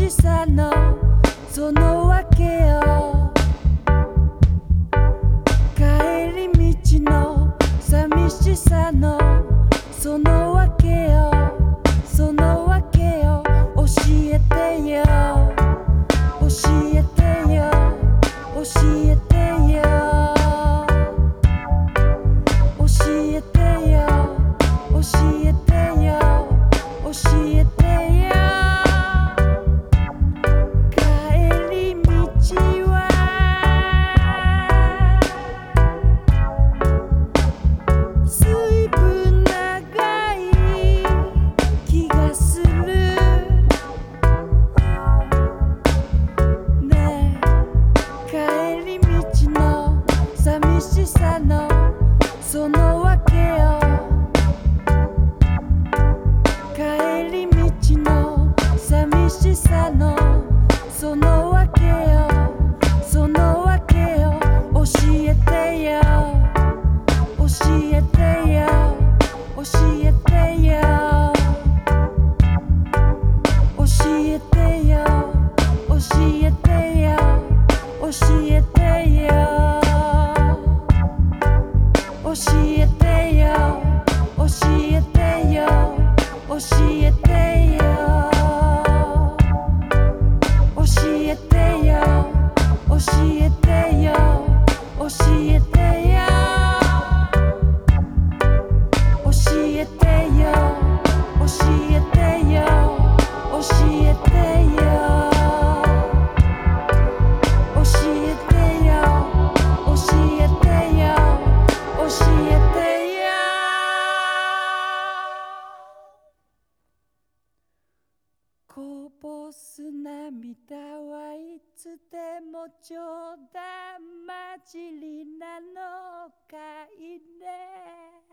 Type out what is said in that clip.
しさのそのわけよ。帰り道の寂しさのそのわけよ。そのわけよ。教えてよ、教えてよ、教えてよ、教えてよ、教えてよ、教えてよ。帰り道は随分長い気がするねえ。帰り道の寂しさのそのわけよ。帰り道の寂しさのそのわけよ。そのわけよ。教えてよ、教えてよ、教えてよ、教えてよ、教えてよ、教えてよ、教えてよ、教えてよ、教えてよ、教えてよ、教えてよ、教えてよ、教えてよ、教えてよ、教えてよ、教えてよ、教えてよ、教えてよ。こぼす涙はいつでも冗談交じりなのかいね。